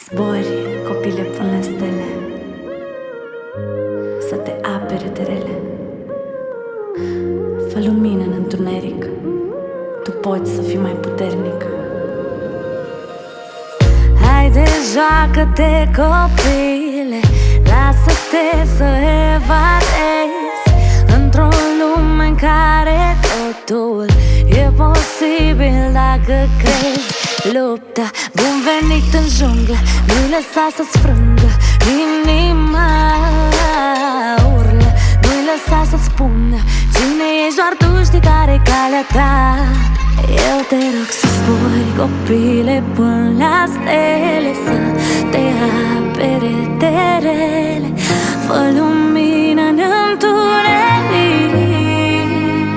Zbori, copile, până la stele, să te apere de rele. Fă lumină în întuneric, tu poți să fii mai puternic. Haide, joacă-te, copile, lasă-te să evadezi într-o lume în care totul e posibil dacă crezi. Luptă, bun venit în junglă, nu-i lăsa să-ți frângă inima. Urlă, nu-i lăsa să-ți spună cine ești, doar tu știi care-i calea ta. Eu te rog să zbori, copile, până la stele, să te apere de rele. Fă lumină în întuneric.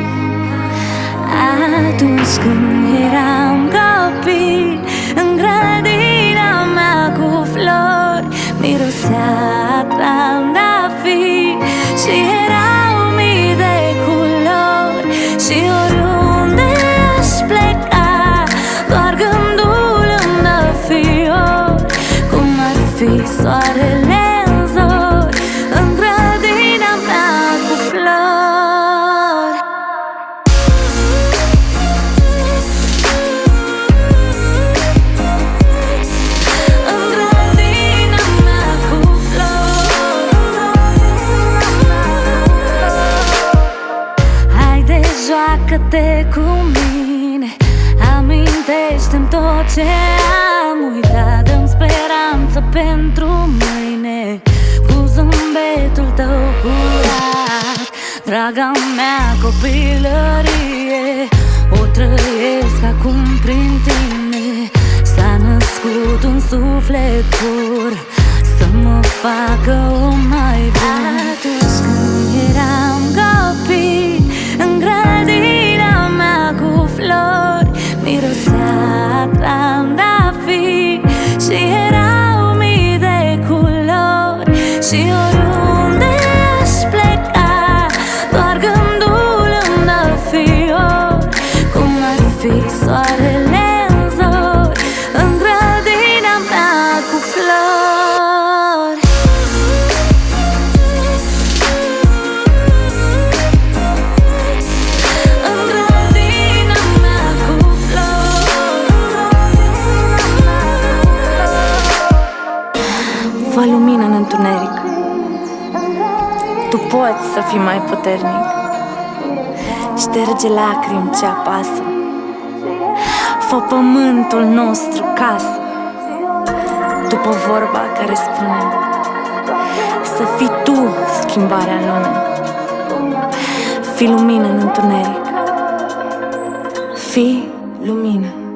Atunci când eram copil, în grădina mea cu flori mirosea trandafiri și erau mii de culori. Și oriunde aș pleca, doar gândul îmi dă fiori, cum ar fi soarele în zori, în grădina mea cu flori. În grădina mea cu flori. Haide, joacă-te cu mine, amintește-mi tot ce am uitat. Dă-mi speranță pentru mâine cu zâmbetul tău curat. Draga mea copilărie, o trăiesc acum prin tine. S-a născut un suflet pur să mă facă om mai bun. Atunci când eram copil, în grădina mea cu flori mirosea trandafiri și erau mii de culori. Și oriunde aș pleca, doar gândul îmi dă fiori, cum ar fi soarele în zori, în grădina mea cu flori. În grădina mea cu flori. Fă lumină în întuneric, tu poți să fii mai puternic. Șterge lacrimi ce apasă, fă pământul nostru casă. După vorba care spune să fii tu schimbarea în lume. Fii lumină în întuneric, fii lumină.